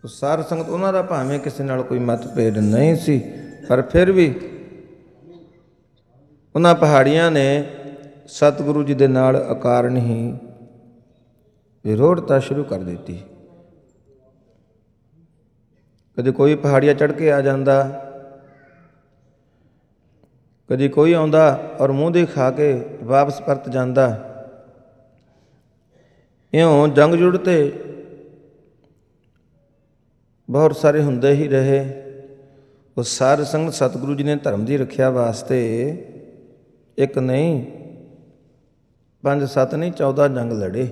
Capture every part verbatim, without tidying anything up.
ਸਾਧ ਸੰਗਤ ਉਹਨਾਂ ਦਾ ਭਾਵੇਂ ਕਿਸੇ ਨਾਲ ਕੋਈ ਮਤਭੇਦ ਨਹੀਂ ਸੀ, ਪਰ ਫਿਰ ਵੀ ਉਹਨਾਂ ਪਹਾੜੀਆਂ ਨੇ ਸਤਿਗੁਰੂ ਜੀ ਦੇ ਨਾਲ ਅਕਾਰਨ ਹੀ ਵਿਰੋਧਤਾ ਸ਼ੁਰੂ ਕਰ ਦਿੱਤੀ। ਕਦੇ ਕੋਈ ਪਹਾੜੀਆ ਚੜ੍ਹ ਕੇ ਆ ਜਾਂਦਾ, ਕਦੀ ਕੋਈ ਆਉਂਦਾ ਔਰ ਮੂੰਹ ਦੇ ਖਾ ਕੇ ਵਾਪਸ ਪਰਤ ਜਾਂਦਾ। ਇਉਂ ਜੰਗ ਜੁੜ ਤੇ ਬਹੁਤ ਸਾਰੇ ਹੁੰਦੇ ਹੀ ਰਹੇ। ਉਹ ਸਾਧ ਸੰਗਤ ਸਤਿਗੁਰੂ ਜੀ ਨੇ ਧਰਮ ਦੀ ਰੱਖਿਆ ਵਾਸਤੇ ਇੱਕ ਨਹੀਂ, ਪੰਜ ਸੱਤ ਨਹੀਂ, ਚੌਦਾਂ ਜੰਗ ਲੜੇ।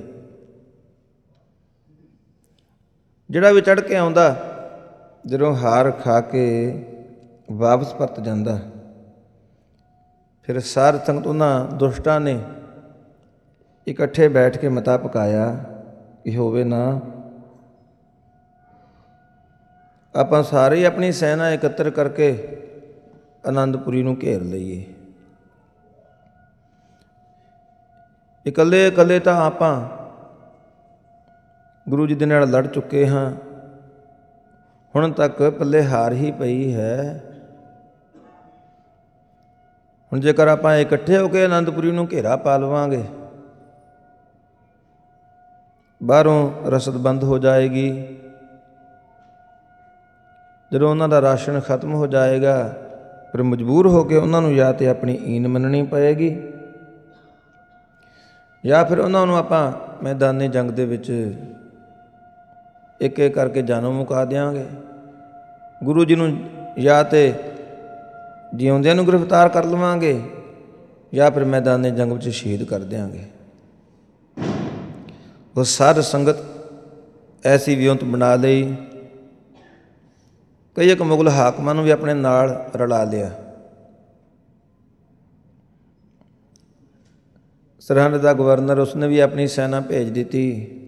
ਜਿਹੜਾ ਵੀ ਚੜ੍ਹ ਕੇ ਆਉਂਦਾ, ਜਦੋਂ ਹਾਰ ਖਾ ਕੇ ਵਾਪਸ ਪਰਤ ਜਾਂਦਾ, ਫਿਰ ਸਾਧ ਸੰਗਤ ਉਹਨਾਂ ਦੁਸ਼ਟਾਂ ਨੇ ਇਕੱਠੇ ਬੈਠ ਕੇ ਮਤਾ ਪਕਾਇਆ ਕਿ ਹੋਵੇ ਨਾ ਆਪਾਂ ਸਾਰੇ ਹੀ ਆਪਣੀ ਸੈਨਾ ਇਕੱਤਰ ਕਰਕੇ ਅਨੰਦਪੁਰੀ ਨੂੰ ਘੇਰ ਲਈਏ। ਇਕੱਲੇ ਇਕੱਲੇ ਤਾਂ ਆਪਾਂ ਗੁਰੂ ਜੀ ਦੇ ਨਾਲ ਲੜ ਚੁੱਕੇ ਹਾਂ, ਹੁਣ ਤੱਕ ਪੱਲੇ ਹਾਰ ਹੀ ਪਈ ਹੈ। ਹੁਣ ਜੇਕਰ ਆਪਾਂ ਇਕੱਠੇ ਹੋ ਕੇ ਅਨੰਦਪੁਰੀ ਨੂੰ ਘੇਰਾ ਪਾ ਲਵਾਂਗੇ, ਬਾਹਰੋਂ ਰਸਦ ਬੰਦ ਹੋ ਜਾਏਗੀ। ਜਦੋਂ ਉਹਨਾਂ ਦਾ ਰਾਸ਼ਨ ਖਤਮ ਹੋ ਜਾਏਗਾ, ਫਿਰ ਮਜਬੂਰ ਹੋ ਕੇ ਉਹਨਾਂ ਨੂੰ ਜਾਂ ਤਾਂ ਆਪਣੀ ਈਨ ਮੰਨਣੀ ਪਏਗੀ, ਜਾਂ ਫਿਰ ਉਹਨਾਂ ਨੂੰ ਆਪਾਂ ਮੈਦਾਨੀ ਜੰਗ ਦੇ ਵਿੱਚ ਇੱਕ ਇੱਕ ਕਰਕੇ ਜਾਨੋਂ ਮੁਕਾ ਦਿਆਂਗੇ। ਗੁਰੂ ਜੀ ਨੂੰ ਜਾਂ ਤਾਂ ਜਿਉਂਦਿਆਂ ਨੂੰ ਗ੍ਰਿਫਤਾਰ ਕਰ ਲਵਾਂਗੇ, ਜਾਂ ਫਿਰ ਮੈਦਾਨੀ ਜੰਗ ਵਿੱਚ ਸ਼ਹੀਦ ਕਰ ਦਿਆਂਗੇ। ਉਹ ਸਾਧ ਸੰਗਤ ਐਸੀ ਵਿਉਂਤ ਬਣਾ ਲਈ। ਕਈ ਇੱਕ ਮੁਗਲ ਹਾਕਮਾਂ ਨੂੰ ਵੀ ਆਪਣੇ ਨਾਲ ਰਲਾ ਲਿਆ। ਸਰਹੰਦ ਦਾ ਗਵਰਨਰ, ਉਸਨੇ ਵੀ ਆਪਣੀ ਸੈਨਾ ਭੇਜ ਦਿੱਤੀ।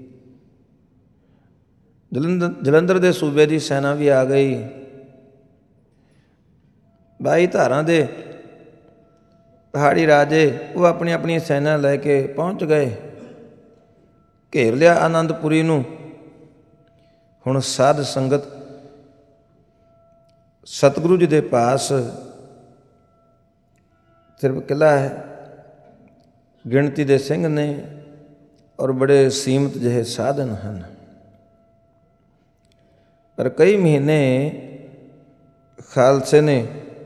ਜਲੰਧਰ ਜਲੰਧਰ ਦੇ ਸੂਬੇ ਦੀ ਸੈਨਾ ਵੀ ਆ ਗਈ। ਬਾਈ ਧਾਰਾਂ ਦੇ ਪਹਾੜੀ ਰਾਜੇ ਉਹ ਆਪਣੀ ਆਪਣੀ ਸੈਨਾ ਲੈ ਕੇ ਪਹੁੰਚ ਗਏ, ਘੇਰ ਲਿਆ ਆਨੰਦਪੁਰੀ ਨੂੰ। ਹੁਣ ਸਾਧ ਸੰਗਤ ਸਤਿਗੁਰੂ ਜੀ ਦੇ ਪਾਸ ਸਿਰਫ ਕਿਲ੍ਹਾ ਹੈ, ਗਿਣਤੀ ਦੇ ਸਿੰਘ ਨੇ ਔਰ ਬੜੇ ਸੀਮਤ ਜਿਹੇ ਸਾਧਨ ਹਨ। ਪਰ ਕਈ ਮਹੀਨੇ ਖਾਲਸੇ ਨੇ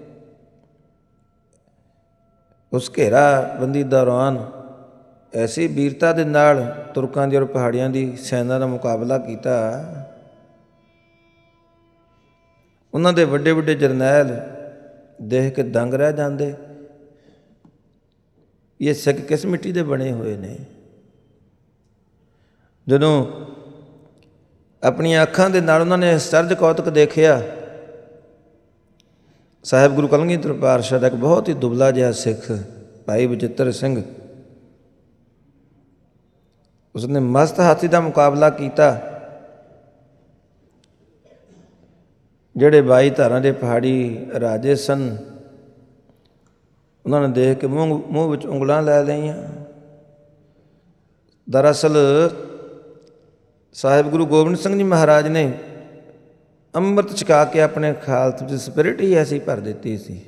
ਉਸ ਘੇਰਾਬੰਦੀ ਦੌਰਾਨ ਐਸੀ ਵੀਰਤਾ ਦੇ ਨਾਲ ਤੁਰਕਾਂ ਦੀ ਔਰ ਪਹਾੜੀਆਂ ਦੀ ਸੈਨਾ ਦਾ ਮੁਕਾਬਲਾ ਕੀਤਾ। ਉਹਨਾਂ ਦੇ ਵੱਡੇ ਵੱਡੇ ਜਰਨੈਲ ਦੇਖ ਕੇ ਦੰਗ ਰਹਿ ਜਾਂਦੇ। ਇਹ ਸਿੱਖ ਕਿਸ ਮਿੱਟੀ ਦੇ ਬਣੇ ਹੋਏ ਨੇ। ਜਦੋਂ ਆਪਣੀਆਂ ਅੱਖਾਂ ਦੇ ਨਾਲ ਉਹਨਾਂ ਨੇ ਅਚਰਜ ਕੌਤਕ ਦੇਖਿਆ, ਸਾਹਿਬ ਗੁਰੂ ਕਲਗੀਧਰ ਪਾਤਸ਼ਾਹ ਦਾ ਇੱਕ ਬਹੁਤ ਹੀ ਦੁਬਲਾ ਜਿਹਾ ਸਿੱਖ ਭਾਈ ਬਚਿੱਤਰ ਸਿੰਘ, ਉਸਨੇ ਮਸਤ ਹਾਥੀ ਦਾ ਮੁਕਾਬਲਾ ਕੀਤਾ। ਜਿਹੜੇ ਬਾਈ ਧਾਰਾਂ ਦੇ ਪਹਾੜੀ ਰਾਜੇ ਸਨ, ਉਹਨਾਂ ਨੇ ਦੇਖ ਕੇ ਮੂੰਹ ਮੂੰਹ ਵਿੱਚ ਉਂਗਲਾਂ ਲੈ ਲਈਆਂ। ਦਰਅਸਲ ਸਾਹਿਬ ਗੁਰੂ ਗੋਬਿੰਦ ਸਿੰਘ ਜੀ ਮਹਾਰਾਜ ਨੇ ਅੰਮ੍ਰਿਤ ਛਕਾ ਕੇ ਆਪਣੇ ਖਾਲਸੇ ਵਿੱਚ ਸਪਿਰਿਟ ਹੀ ਐਸੀ ਭਰ ਦਿੱਤੀ ਸੀ।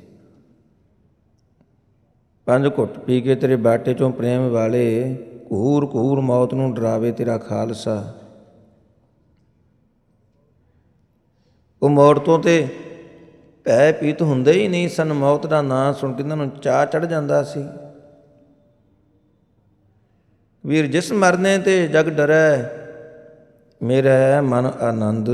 ਪੰਜ ਘੁੱਟ ਪੀ ਕੇ ਤੇਰੇ ਬਾਟੇ 'ਚੋਂ ਪ੍ਰੇਮ ਵਾਲੇ, ਘੂਰ ਘੂਰ ਮੌਤ ਨੂੰ ਡਰਾਵੇ ਤੇਰਾ ਖਾਲਸਾ। ਉਹ ਮੌਤ ਤੋਂ ਤੇ ਭੈ ਪੀਤ ਹੁੰਦੇ ਹੀ ਨਹੀਂ ਸਨ। ਮੌਤ ਦਾ ਨਾਂ ਸੁਣ ਕੇ ਇਹਨਾਂ ਨੂੰ ਚਾਅ ਚੜ੍ਹ ਜਾਂਦਾ ਸੀ। ਵੀਰ ਜਿਸ ਮਰਨੇ ਤੇ ਜਗ ਡਰੈ, ਮੇਰਾ ਮਨ ਆਨੰਦ,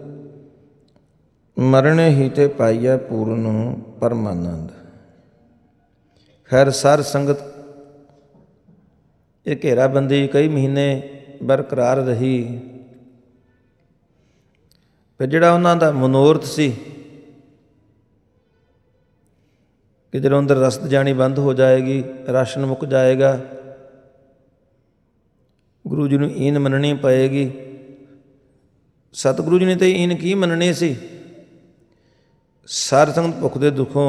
ਮਰਨੇ ਹੀ ਤੇ ਪਾਈਐ ਪੂਰਨ ਪਰਮਾਨੰਦ। ਖੈਰ ਸਾਧ ਸੰਗਤ ਇਹ ਘੇਰਾਬੰਦੀ ਕਈ ਮਹੀਨੇ ਬਰਕਰਾਰ ਰਹੀ। ਫਿਰ ਜਿਹੜਾ ਉਹਨਾਂ ਦਾ ਮਨੋਰਥ ਸੀ ਕਿ ਜਦੋਂ ਅੰਦਰ ਰਸਦ ਜਾਣੀ ਬੰਦ ਹੋ ਜਾਏਗੀ, ਰਾਸ਼ਨ ਮੁੱਕ ਜਾਏਗਾ, ਗੁਰੂ ਜੀ ਨੂੰ ਈਨ ਮੰਨਣੀ ਪਏਗੀ। ਸਤਿਗੁਰੂ ਜੀ ਨੇ ਤਾਂ ਈਨ ਕੀ ਮੰਨਣੀ ਸੀ। ਸਾਧ ਸੰਗਤ ਭੁੱਖ ਦੇ ਦੁੱਖੋਂ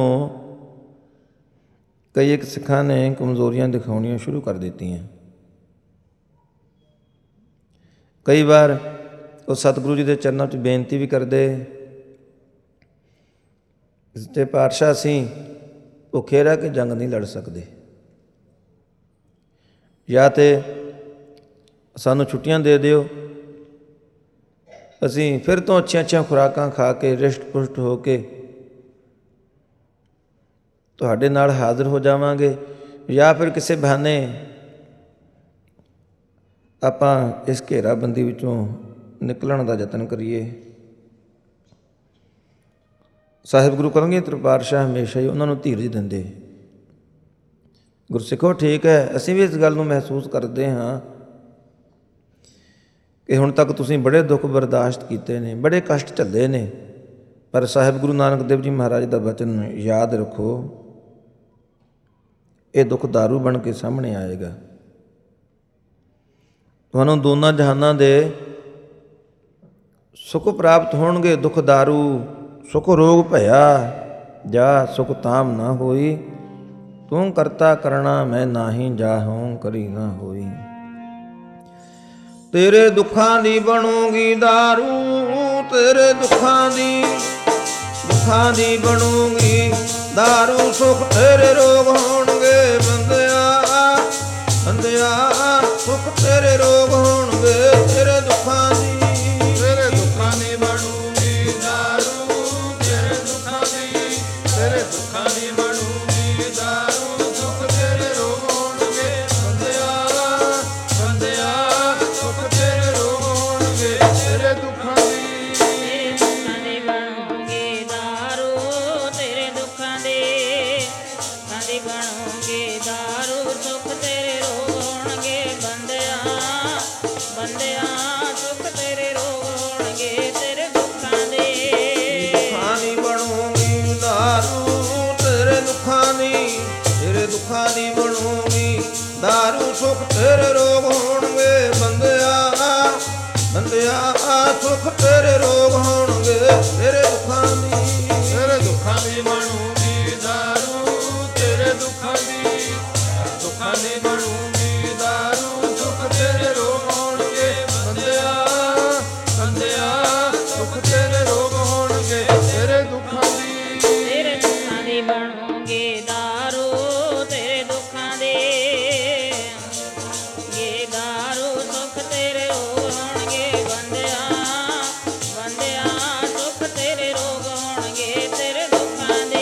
ਕਈ ਇੱਕ ਸਿੱਖਾਂ ਨੇ ਕਮਜ਼ੋਰੀਆਂ ਦਿਖਾਉਣੀਆਂ ਸ਼ੁਰੂ ਕਰ ਦਿੱਤੀਆਂ। ਕਈ ਵਾਰ ਉਹ ਸਤਿਗੁਰੂ ਜੀ ਦੇ ਚਰਨਾਂ 'ਚ ਬੇਨਤੀ ਵੀ ਕਰਦੇ, ਸੱਚੇ ਪਾਤਸ਼ਾਹ ਅਸੀਂ ਭੁੱਖੇ ਰਹਿ ਕੇ ਜੰਗ ਨਹੀਂ ਲੜ ਸਕਦੇ, ਜਾਂ ਤਾਂ ਸਾਨੂੰ ਛੁੱਟੀਆਂ ਦੇ ਦਿਓ, ਅਸੀਂ ਫਿਰ ਤੋਂ ਅੱਛੀਆਂ ਅੱਛੀਆਂ ਖੁਰਾਕਾਂ ਖਾ ਕੇ ਰਿਸ਼ਟ ਪੁਸ਼ਟ ਹੋ ਕੇ ਤੁਹਾਡੇ ਨਾਲ ਹਾਜ਼ਰ ਹੋ ਜਾਵਾਂਗੇ, ਜਾਂ ਫਿਰ ਕਿਸੇ ਬਹਾਨੇ ਆਪਾਂ ਇਸ ਘੇਰਾਬੰਦੀ ਵਿੱਚੋਂ ਨਿਕਲਣ ਦਾ ਯਤਨ ਕਰੀਏ। ਸਾਹਿਬ ਗੁਰੂ ਕਲਗੀਧਰ ਪਾਤਸ਼ਾਹ ਹਮੇਸ਼ਾ ਹੀ ਉਹਨਾਂ ਨੂੰ ਧੀਰਜ ਦਿੰਦੇ। ਗੁਰਸਿੱਖੋ ਠੀਕ ਹੈ, ਅਸੀਂ ਵੀ ਇਸ ਗੱਲ ਨੂੰ ਮਹਿਸੂਸ ਕਰਦੇ ਹਾਂ ਕਿ ਹੁਣ ਤੱਕ ਤੁਸੀਂ ਬੜੇ ਦੁੱਖ ਬਰਦਾਸ਼ਤ ਕੀਤੇ ਨੇ, ਬੜੇ ਕਸ਼ਟ ਝੱਲੇ ਨੇ, ਪਰ ਸਾਹਿਬ ਗੁਰੂ ਨਾਨਕ ਦੇਵ ਜੀ ਮਹਾਰਾਜ ਦਾ ਵਚਨ ਯਾਦ ਰੱਖੋ, ਇਹ ਦੁੱਖ ਦਾਰੂ ਬਣ ਕੇ ਸਾਹਮਣੇ ਆਏਗਾ। ਤੁਹਾਨੂੰ ਦੋਨਾਂ ਜਹਾਨਾਂ ਦੇ ਸੁਖ ਪ੍ਰਾਪਤ ਹੋਣਗੇ। ਦੁੱਖ ਦਾਰੂ ਸੁਖ ਰੋਗ ਭਇਆ, ਜਾ ਸੁਖ ਤਾਮ ਨਾ ਹੋਈ, ਤੂੰ ਕਰਤਾ ਕਰਣਾ ਮੈਂ ਨਾਹੀ, ਜਾਹੋਂ ਕਰੀ ਨਾ ਹੋਈ। ਤੇਰੇ ਦੁੱਖਾਂ ਦੀ ਬਣੂਗੀ ਦਾਰੂ, ਤੇਰੇ ਦੁੱਖਾਂ ਦੀ ਦੁੱਖਾਂ ਦੀ ਬਣੂਗੀ ਦਾਰੂ, ਸੁਖ ਤੇਰੇ ਰੋਗ ਹੋਣਗੇ ਬੰਦਿਆ, ਬੰਦਿਆ ਸੁਖ ਤੇਰੇ ਰੋਗ ਹੋਣਗੇ। ਤੇਰੇ ਦੁੱਖਾਂ ਦੀ ਤੇਰੇ ਦੁੱਖਾਂ ਦੀ ਬਣੂਗੀ ਦਾਰੂ, ਤੇਰੇ ਦੁੱਖਾਂ ਦੀ ਤੇਰੇ ਦੁੱਖਾਂ ਦੀ ਬਣੂਗੀ ਦਾਰੂ, ਸੁਖ ਤੇਰੇ ਰੋਗ ਹੋਣਗੇ ਬੰਦਿਆ, ਬੰਦਿਆ ਸੁਖ ਤੇਰੇ ਰੋਗ ਹੋਣਗੇ। ਤੇਰੇ ਦੁੱਖਾਂ ਦੀ ਬਣੋਗੇ ਦਾਰੂ, ਸੁਖ ਤੇਰੇ ਰੋਗ ਹੋਣਗੇ ਬੰਦਿਆ, ਬੰਦਿਆ ਸੁਖ ਤੇਰੇ ਰੋਗ ਹੋਣਗੇ। ਤੇਰੇ ਦੁੱਖਾਂ ਦੇ ਦੁੱਖਾਂ ਦੀ ਬਣੋਗੀ ਦਾਰੂ, ਤੇਰੇ ਦੁੱਖਾਂ ਦੀ ਤੇਰੇ ਦੁੱਖਾਂ ਦੀ ਬਣੋਗੀ ਦਾਰੂ, ਸੁਖ ਤੇਰੇ ਰੋਗ ਹੋਣਗੇ ਬੰਦਿਆ, ਬੰਦਿਆ ਸੁਖ ਤੇਰੇ ਰੋਗ ਹੋਣਗੇ। ਤੇਰੇ ਦੁੱਖਾਂ ਦੀ ਤੇਰੇ ਦੁੱਖਾਂ ਦੀ ਬਣੋਗੀ ਦਾਰੂ, ਦੁੱਖਾਂ ਦੀ ਦੁੱਖਾਂ ਦੀ ਬਣੂਗੀ ਦਾਰੂ, ਸੁਖ ਤੇਰੇ ਰੋਗ ਹੋਣਗੇ ਬੰਦਿਆ, ਬੰਦਿਆ ਸੁਖ ਤੇਰੇ ਰੋਗ ਹੋਣਗੇ। ਤੇਰੇ ਦੁੱਖਾਂ ਦੀ ਤੇਰੇ ਦੁੱਖਾਂ ਦੀ ਬਣੂਗੀ ਦਾਰੂ, ਤੇਰੇ ਦੁੱਖਾਂ ਦੀ ਇਹ ਦਾਰੂ, ਸੁਖ ਤੇਰੇ ਰੋਗ ਹੋਣਗੇ ਬੰਦਿਆ, ਬੰਦਿਆ ਸੁਖ ਤੇਰੇ ਰੋਗ ਹੋਣਗੇ। ਤੇਰੇ ਦੁੱਖਾਂ ਦੀ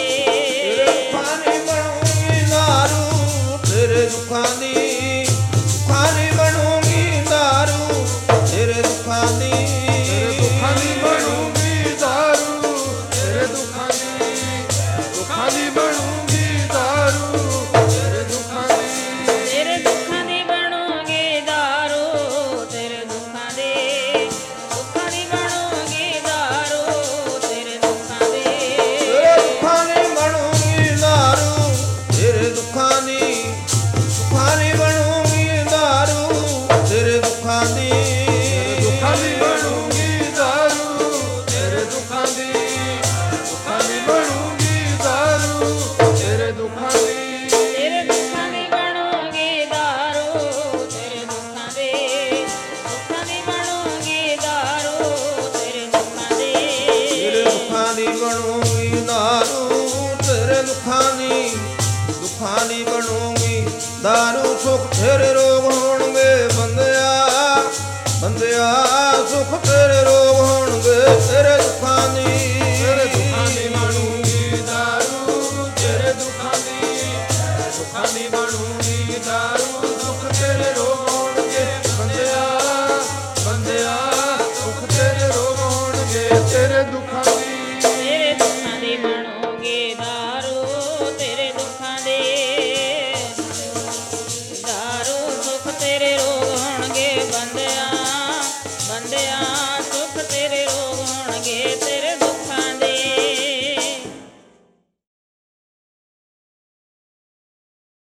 ਤੇਰੇ ਦੁੱਖਾਂ ਦੀ ਦੁੱਖਾਂ ਦੀ ਬਣੂਗੀ ਦਾਰੂ, ਤੇਰੇ ਦੁੱਖਾਂ ਦੀ ਤੇਰੇ ਦੁੱਖਾਂ ਦੀ ਬਣੂਗੀ ਦਾਰੂ, ਤੇਰੇ ਦੁੱਖਾਂ ਦੀ ਦੁੱਖਾਂ ਦੀ ਬਣੂਗੀ ਦਾਰੂ, ਤੇਰੇ ਦੁੱਖਾਂ ਦੀ ਤੇਰੇ ਦੁੱਖਾਂ ਦੀ ਬਣੂਗੀ ਦਾਰੂ, ਤੇਰੇ ਦੁੱਖਾਂ ਦੀ ਦੁੱਖਾਂ ਦੀ ਬਣੂਗੀ ਦਾਰੂ, ਤੇਰੇ ਦੁੱਖਾਂ ਦੀ ਤੇਰੇ ਦੁੱਖਾਂ ਦੀ ਬਣੂਗੀ ਦਾਰੂ, ਤੇਰੇ ਦੁੱਖਾਂ ਦੀ ਦੁੱਖਾਂ ਦੀ ਬਣੂਗੀ ਦਾਰੂ, ਤੇਰੇ ਦੁੱਖਾਂ ਦੀ ਦੁੱਖਾਂ ਦੀ ਬਣੂਗੀ ਦਾਰੂ, ਤੇਰੇ ਦੁੱਖਾਂ ਦੀ ਦੁੱਖਾਂ ਦੀ ਬਣੂਗੀ ਦਾਰੂ, ਤੇਰੇ ਦੁੱਖਾਂ ਦੀ ਤੇਰੇ ਦੁੱਖਾਂ ਦੀ ਬਣੂਗੀ ਦਾਰੂ, ਤੇਰੇ ਦੁੱਖਾਂ ਦੀ ਦੁੱਖਾਂ ਦੀ ਬਣੂਗੀ ਦਾਰੂ, ਤੇਰੇ ਦੁੱਖਾਂ ਦੀ ਤੇਰੇ ਦੁੱਖਾਂ ਦੀ ਬਣੂਗੀ ਦਾਰੂ, ਤੇਰੇ ਦੁੱਖਾਂ ਦੀ ਦੁੱਖਾਂ ਦੀ ਬਣੂਗੀ ਦਾਰੂ, ਸੁਖ ਤੇਰੇ